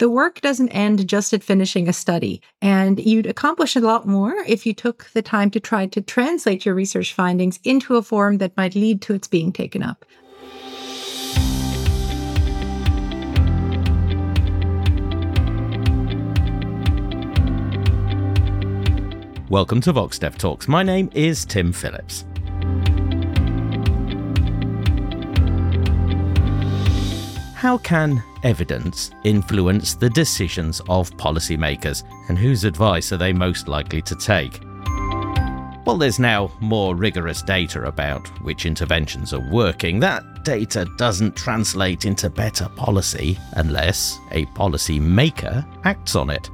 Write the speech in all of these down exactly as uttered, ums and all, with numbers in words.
the work doesn't end just at finishing a study. And you'd accomplish a lot more if you took the time to try to translate your research findings into a form that might lead to its being taken up. Welcome to VoxDev Talks. My name is Tim Phillips. How can evidence influence the decisions of policymakers, and whose advice are they most likely to take? Well, there's now more rigorous data about which interventions are working. That data doesn't translate into better policy unless a policymaker acts on it.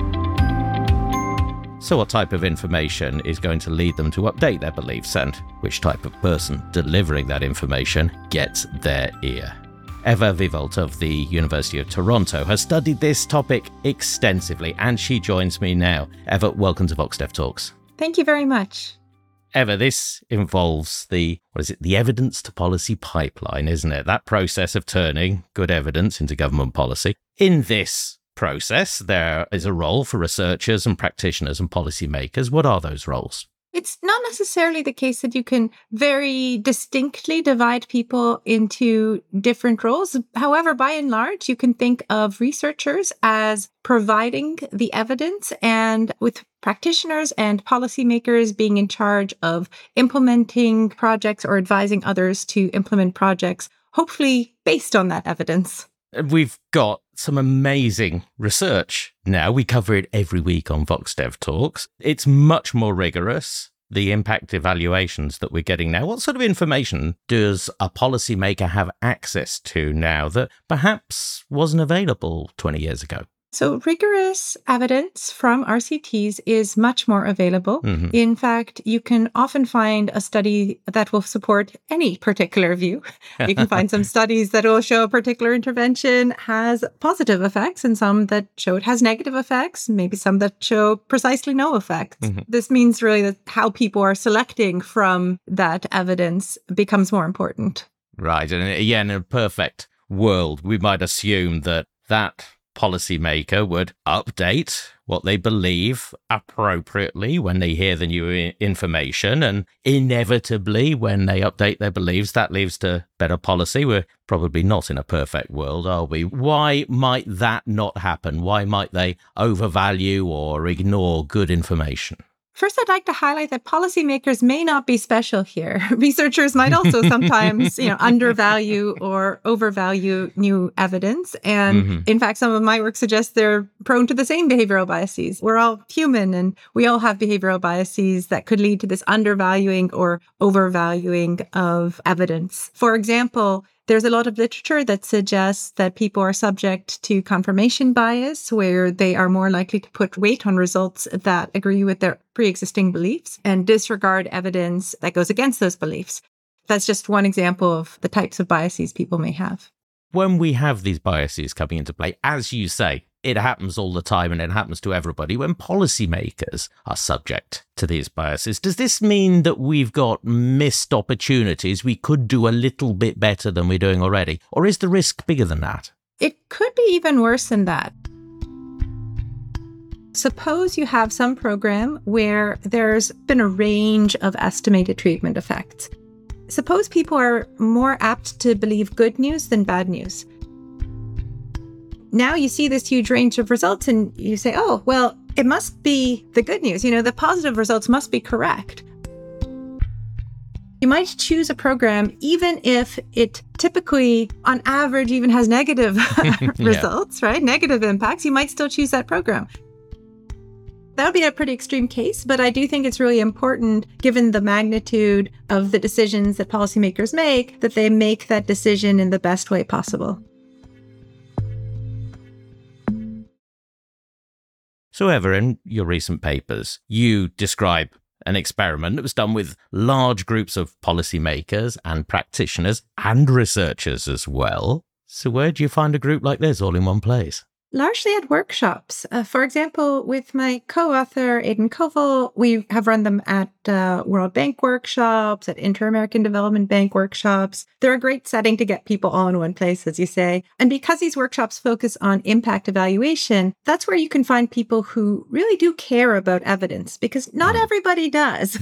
So what type of information is going to lead them to update their beliefs, and which type of person delivering that information gets their ear? Eva Vivolt of the University of Toronto has studied this topic extensively, and she joins me now. Eva, welcome to VoxDev Talks. Thank you very much. Eva, this involves the, what is it, the evidence to policy pipeline, isn't it? That process of turning good evidence into government policy. In this process, there is a role for researchers and practitioners and policymakers. What are those roles? It's not necessarily the case that you can very distinctly divide people into different roles. However, by and large, you can think of researchers as providing the evidence, and with practitioners and policymakers being in charge of implementing projects or advising others to implement projects, hopefully based on that evidence. We've got some amazing research now. We cover it every week on VoxDev Talks. It's much more rigorous, the impact evaluations that we're getting now. What sort of information does a policymaker have access to now that perhaps wasn't available twenty years ago? So rigorous evidence from R C Ts is much more available. Mm-hmm. In fact, you can often find a study that will support any particular view. You can find some studies that will show a particular intervention has positive effects and some that show it has negative effects, maybe some that show precisely no effects. Mm-hmm. This means really that how people are selecting from that evidence becomes more important. Right. And yeah, in a perfect world, we might assume that that policymaker would update what they believe appropriately when they hear the new I- information. And inevitably, when they update their beliefs, that leads to better policy. We're probably not in a perfect world, are we? Why might that not happen? Why might they overvalue or ignore good information? First, I'd like to highlight that policymakers may not be special here. Researchers might also sometimes, you know, undervalue or overvalue new evidence. And mm-hmm. in fact, some of my work suggests they're prone to the same behavioral biases. We're all human and we all have behavioral biases that could lead to this undervaluing or overvaluing of evidence. For example, there's a lot of literature that suggests that people are subject to confirmation bias, where they are more likely to put weight on results that agree with their pre-existing beliefs and disregard evidence that goes against those beliefs. That's just one example of the types of biases people may have. When we have these biases coming into play, as you say, it happens all the time and it happens to everybody. When policymakers are subject to these biases, does this mean that we've got missed opportunities? We could do a little bit better than we're doing already? Or is the risk bigger than that? It could be even worse than that. Suppose you have some program where there's been a range of estimated treatment effects. Suppose people are more apt to believe good news than bad news. Now you see this huge range of results and you say, oh, well, it must be the good news. You know, the positive results must be correct. You might choose a program even if it typically, on average, even has negative results, yeah. right? Negative impacts. You might still choose that program. That would be a pretty extreme case, but I do think it's really important, given the magnitude of the decisions that policymakers make, that they make that decision in the best way possible. So, Eva, in your recent papers, you describe an experiment that was done with large groups of policymakers and practitioners and researchers as well. So where do you find a group like this all in one place? Largely at workshops. Uh, for example, with my co-author, Aidan Koval, we have run them at uh, World Bank workshops, at Inter-American Development Bank workshops. They're a great setting to get people all in one place, as you say. And because these workshops focus on impact evaluation, that's where you can find people who really do care about evidence, because not everybody does.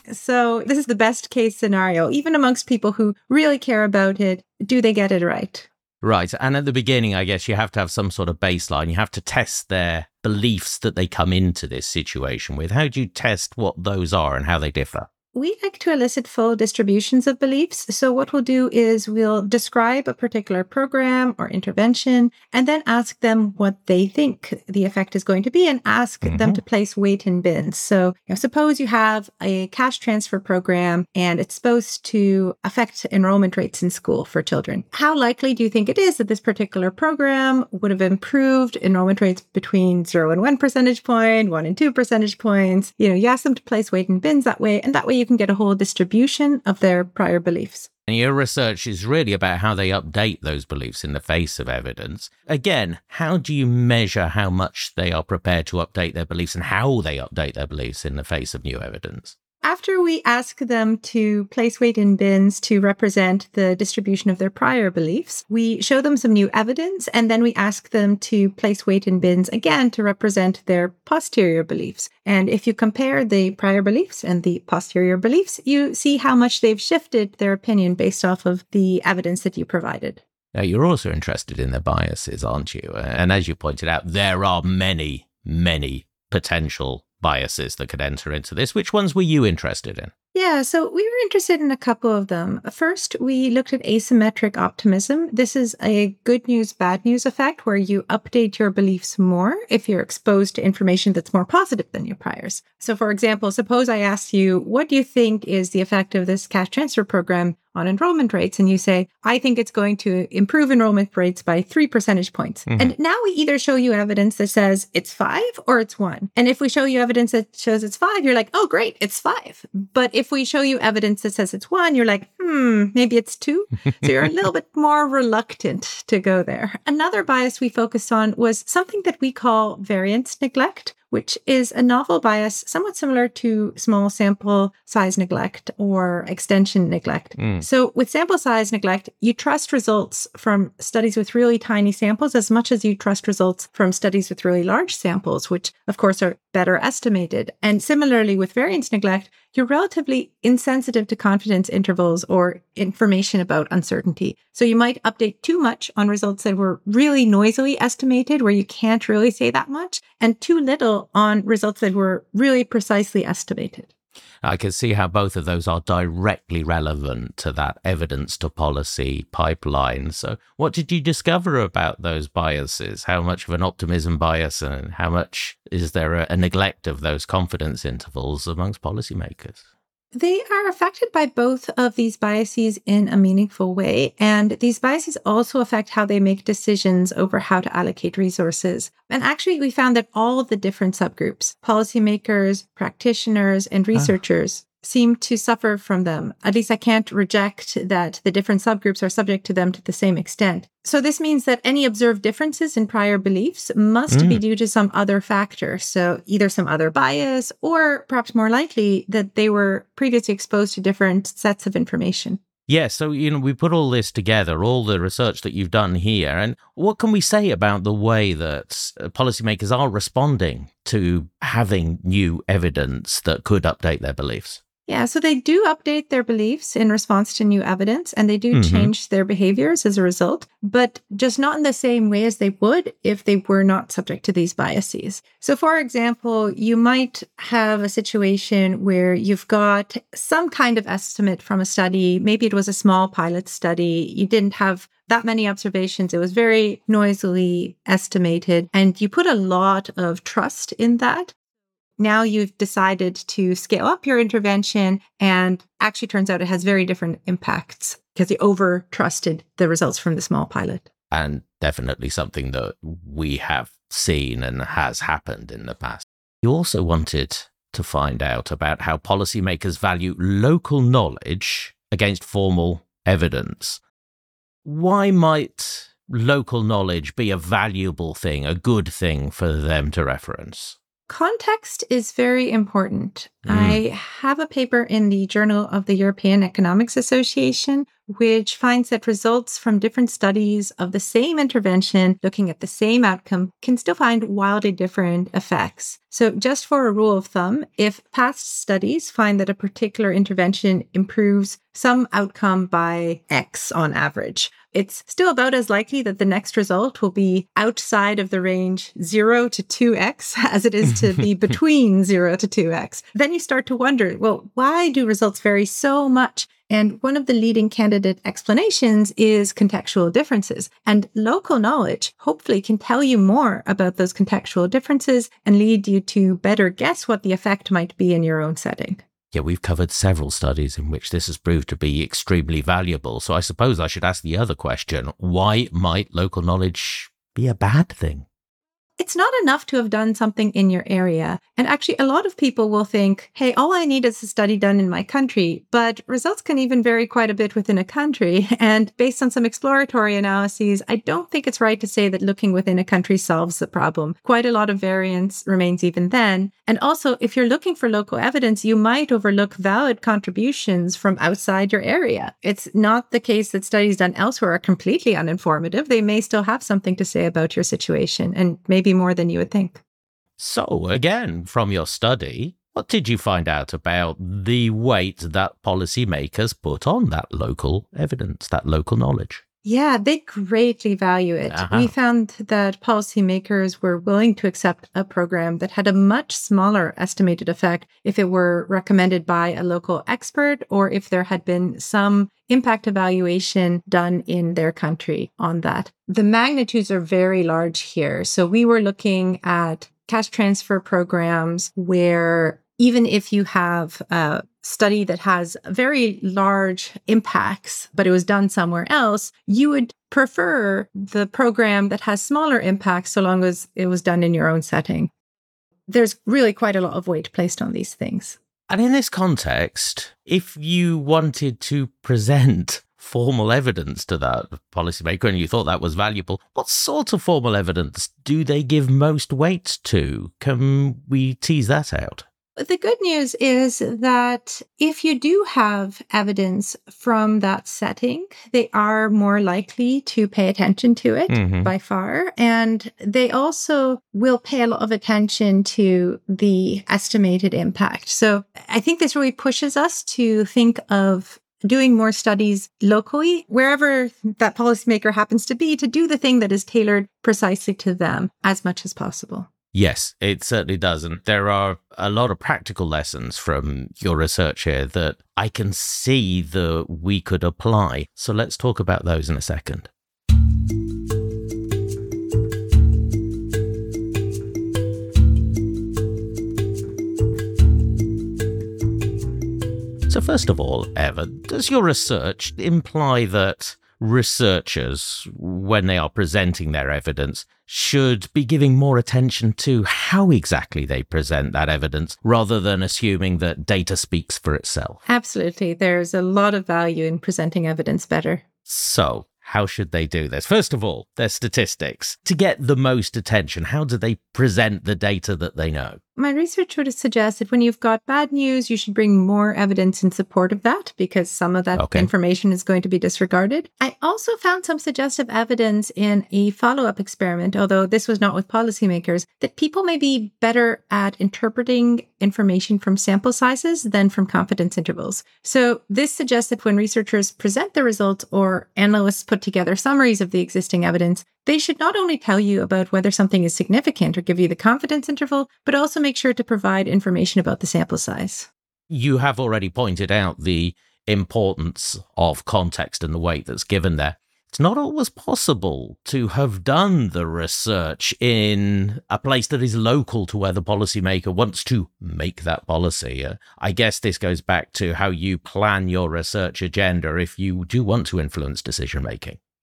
So this is the best case scenario. Even amongst people who really care about it, do they get it right? Right. And at the beginning, I guess you have to have some sort of baseline. You have to test their beliefs that they come into this situation with. How do you test what those are and how they differ? We like to elicit full distributions of beliefs. So what we'll do is we'll describe a particular program or intervention and then ask them what they think the effect is going to be and ask mm-hmm. them to place weight in bins. So you know, suppose you have a cash transfer program and it's supposed to affect enrollment rates in school for children. How likely do you think it is that this particular program would have improved enrollment rates between zero and one percentage point, one and two percentage points? You know, you ask them to place weight in bins that way, and that way you can get a whole distribution of their prior beliefs. And your research is really about how they update those beliefs in the face of evidence. Again, how do you measure how much they are prepared to update their beliefs and how they update their beliefs in the face of new evidence? After we ask them to place weight in bins to represent the distribution of their prior beliefs, we show them some new evidence, and then we ask them to place weight in bins again to represent their posterior beliefs. And if you compare the prior beliefs and the posterior beliefs, you see how much they've shifted their opinion based off of the evidence that you provided. Now, you're also interested in their biases, aren't you? And as you pointed out, there are many, many potential biases that could enter into this. Which ones were you interested in? Yeah, so we were interested in a couple of them. First, we looked at asymmetric optimism. This is a good news, bad news effect where you update your beliefs more if you're exposed to information that's more positive than your priors. So for example, suppose I asked you, what do you think is the effect of this cash transfer program on enrollment rates? And you say, I think it's going to improve enrollment rates by three percentage points. Mm-hmm. And now we either show you evidence that says it's five or it's one. And if we show you evidence that shows it's five, you're like, oh, great, it's five. But if we show you evidence that says it's one, you're like, hmm, maybe it's two. So you're a little bit more reluctant to go there. Another bias we focused on was something that we call variance neglect, which is a novel bias somewhat similar to small sample size neglect or extension neglect. Mm. So with sample size neglect, you trust results from studies with really tiny samples as much as you trust results from studies with really large samples, which of course are better estimated. And similarly with variance neglect, you're relatively insensitive to confidence intervals or information about uncertainty. So you might update too much on results that were really noisily estimated, where you can't really say that much, and too little on results that were really precisely estimated. I can see how both of those are directly relevant to that evidence to policy pipeline. So what did you discover about those biases? How much of an optimism bias and how much is there a, a neglect of those confidence intervals amongst policymakers? They are affected by both of these biases in a meaningful way, and these biases also affect how they make decisions over how to allocate resources. And actually, we found that all of the different subgroups, policymakers, practitioners, and researchers, ah. seem to suffer from them. At least I can't reject that the different subgroups are subject to them to the same extent. So this means that any observed differences in prior beliefs must mm. be due to some other factor. So either some other bias or perhaps more likely that they were previously exposed to different sets of information. Yeah, so, you know, we put all this together, all the research that you've done here, and what can we say about the way that policymakers are responding to having new evidence that could update their beliefs? Yeah, so they do update their beliefs in response to new evidence, and they do mm-hmm. change their behaviors as a result, but just not in the same way as they would if they were not subject to these biases. So for example, you might have a situation where you've got some kind of estimate from a study. Maybe it was a small pilot study. You didn't have that many observations. It was very noisily estimated, and you put a lot of trust in that. Now you've decided to scale up your intervention, and actually turns out it has very different impacts because you over trusted the results from the small pilot. And definitely something that we have seen and has happened in the past. You also wanted to find out about how policymakers value local knowledge against formal evidence. Why might local knowledge be a valuable thing, a good thing for them to reference? Context is very important. Mm. I have a paper in the Journal of the European Economics Association, which finds that results from different studies of the same intervention looking at the same outcome can still find wildly different effects. So just for a rule of thumb, if past studies find that a particular intervention improves some outcome by X on average, it's still about as likely that the next result will be outside of the range zero to two x as it is to be between zero to two x. Then you start to wonder, well, why do results vary so much? And one of the leading candidate explanations is contextual differences. And local knowledge hopefully can tell you more about those contextual differences and lead you to better guess what the effect might be in your own setting. Yeah, we've covered several studies in which this has proved to be extremely valuable. So I suppose I should ask the other question. Why might local knowledge be a bad thing? It's not enough to have done something in your area. And actually, a lot of people will think, hey, all I need is a study done in my country. But results can even vary quite a bit within a country. And based on some exploratory analyses, I don't think it's right to say that looking within a country solves the problem. Quite a lot of variance remains even then. And also, if you're looking for local evidence, you might overlook valid contributions from outside your area. It's not the case that studies done elsewhere are completely uninformative. They may still have something to say about your situation, and maybe more than you would think. So, again, from your study, what did you find out about the weight that policymakers put on that local evidence, that local knowledge? Yeah, they greatly value it. Uh-huh. We found that policymakers were willing to accept a program that had a much smaller estimated effect if it were recommended by a local expert or if there had been some impact evaluation done in their country on that. The magnitudes are very large here. So we were looking at cash transfer programs where even if you have a study that has very large impacts, but it was done somewhere else, you would prefer the program that has smaller impacts so long as it was done in your own setting. There's really quite a lot of weight placed on these things. And in this context, if you wanted to present formal evidence to that policymaker and you thought that was valuable, what sort of formal evidence do they give most weight to? Can we tease that out? The good news is that if you do have evidence from that setting, they are more likely to pay attention to it mm-hmm. by far. And they also will pay a lot of attention to the estimated impact. So I think this really pushes us to think of doing more studies locally, wherever that policymaker happens to be, to do the thing that is tailored precisely to them as much as possible. Yes, it certainly does. And there are a lot of practical lessons from your research here that I can see that we could apply. So let's talk about those in a second. So first of all, Eva, does your research imply that researchers, when they are presenting their evidence, should be giving more attention to how exactly they present that evidence rather than assuming that data speaks for itself? Absolutely. There's a lot of value in presenting evidence better. So, how should they do this? First of all, their statistics. To get the most attention, how do they present the data that they know? My research would suggest that when you've got bad news, you should bring more evidence in support of that because some of that okay. information is going to be disregarded. I also found some suggestive evidence in a follow-up experiment, although this was not with policymakers, that people may be better at interpreting information from sample sizes than from confidence intervals. So this suggests that when researchers present the results or analysts put together summaries of the existing evidence, they should not only tell you about whether something is significant or give you the confidence interval, but also make sure to provide information about the sample size. You have already pointed out the importance of context and the weight that's given there. It's not always possible to have done the research in a place that is local to where the policymaker wants to make that policy. Uh, I guess this goes back to how you plan your research agenda if you do want to influence decision making.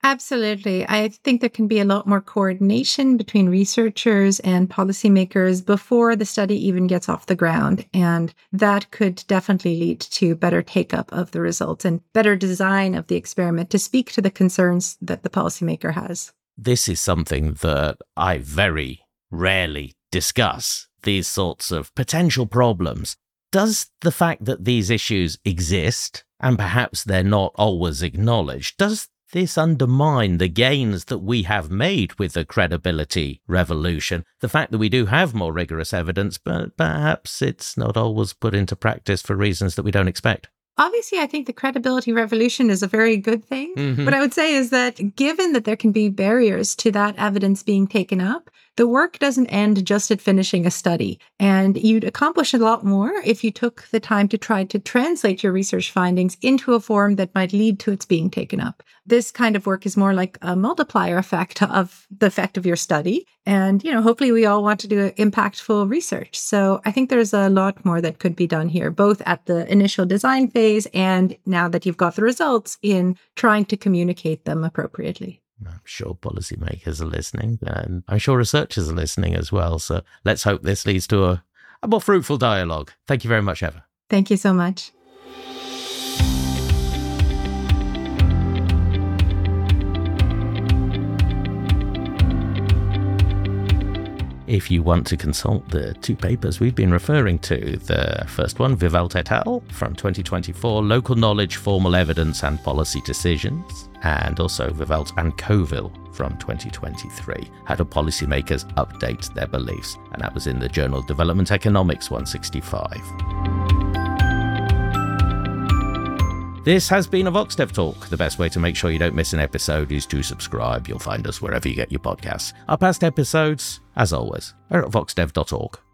Absolutely. I think there can be a lot more coordination between researchers and policymakers before the study even gets off the ground. And that could definitely lead to better take-up of the results and better design of the experiment to speak to the concerns that the policymaker has. This is something that I very rarely discuss, these sorts of potential problems. Does the fact that these issues exist, and perhaps they're not always acknowledged, does this undermine the gains that we have made with the credibility revolution? The fact that we do have more rigorous evidence, but perhaps it's not always put into practice for reasons that we don't expect. Obviously, I think the credibility revolution is a very good thing. Mm-hmm. What I would say is that given that there can be barriers to that evidence being taken up, the work doesn't end just at finishing a study. And you'd accomplish a lot more if you took the time to try to translate your research findings into a form that might lead to its being taken up. This kind of work is more like a multiplier effect of the effect of your study. And, you know, hopefully we all want to do impactful research. So I think there's a lot more that could be done here, both at the initial design phase and now that you've got the results in trying to communicate them appropriately. I'm sure policymakers are listening, and I'm sure researchers are listening as well. So let's hope this leads to a, a more fruitful dialogue. Thank you very much, Eva. Thank you so much. If you want to consult the two papers we've been referring to, the first one, Vivalt et al. From twenty twenty-four, Local Knowledge, Formal Evidence and Policy Decisions, and also Vivalt and Coville from twenty twenty-three, How do Policymakers Update Their Beliefs? And that was in the Journal of Development Economics one sixty-five. This has been a VoxDev Talk. The best way to make sure you don't miss an episode is to subscribe. You'll find us wherever you get your podcasts. Our past episodes, as always, are at vox dev dot org.